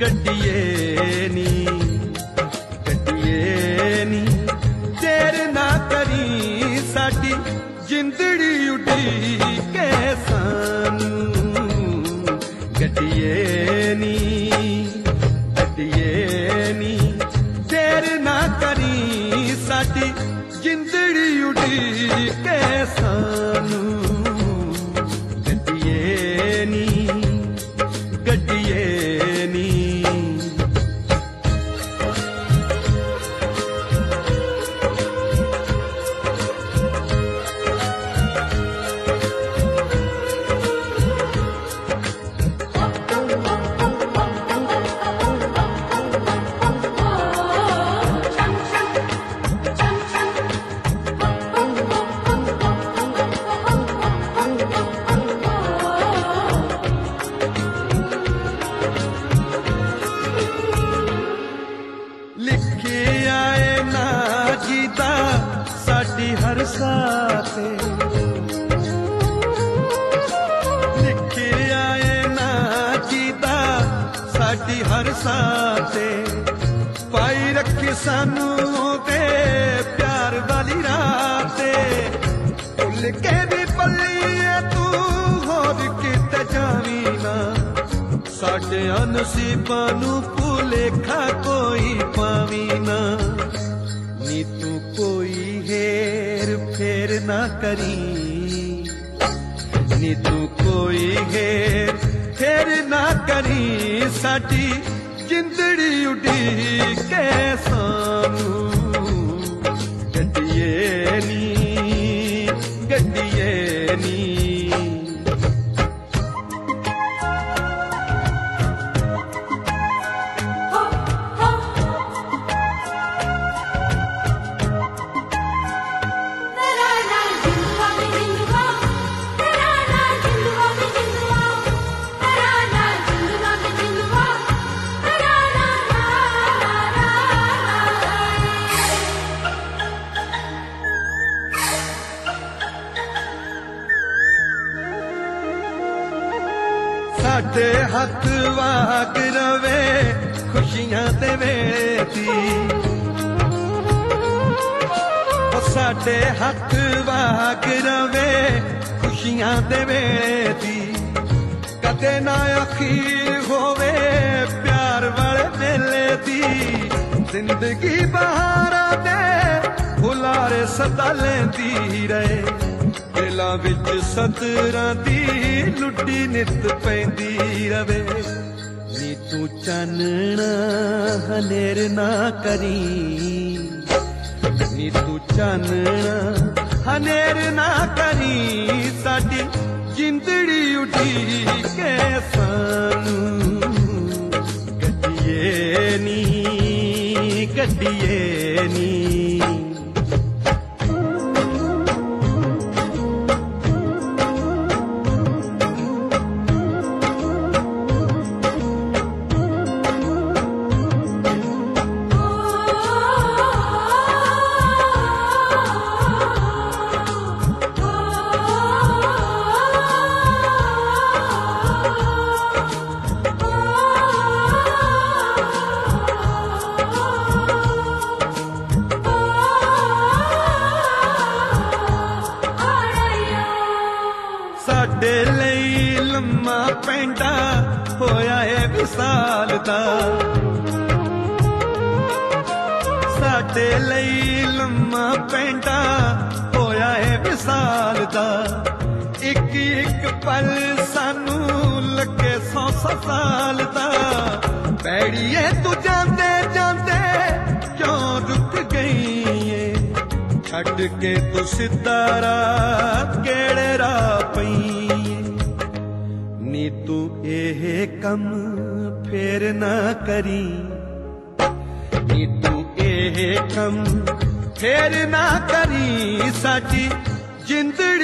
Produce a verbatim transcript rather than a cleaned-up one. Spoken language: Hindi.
गड्डिए नी गड्डिए नी देर ना करी साडी जिंदड़ी उड़ीके सानू गड्डिए नी गड्डिए नी देर ना करी साडी जिंदड़ी उड़ीके सानू गड्डिए नी गड्डिए नी लिखे आए ना जीता साडी हर साथे लिखे आए ना जीता साडी हर साथे पाई रखी सानू ते प्यार वाली राते भुल के भी पल्लिए तू होर किते जावी ना साडे नसीबां नू भुलेखा कोई पावी ना नी तू कोई हेर फेर ना करी नी तू कोई हेर फेर ना करी साडी जिंदड़ी उड़ीके सानू गड्डिए नी गड्डिए नी साडे हथ वाग रवे खुशियां दे वेले दी साडे हथ वाग रवे खुशियां दे वेले दी कदे ना अखीर होवे प्यार वाले मेले दी जिंदगी बहारां दे हुलारे सदा लेंदी रहे दिलां विच सतरां दी लुटी नित पैंदी रवे नी तू चानना हनेर ना करी नी तू चानना हनेर ना करी साडी जिंदड़ी उड़ीके सानू गड्डिए नी गड्डिए नी साडे लई लम्मा पैंडा होया है विसाल दा साडे लई लम्मा पैंडा होया है विसाल दा एक एक पल सानू लगे सौ सौ साल दा पैड़िए तू जांदे जांदे क्यों रुक गई है छड़ के तू सिद्धा राह केड़े राह पई नी तू एह कम फेर ना करी नी तू एह कम फेर ना करी साडी जिंदड़ी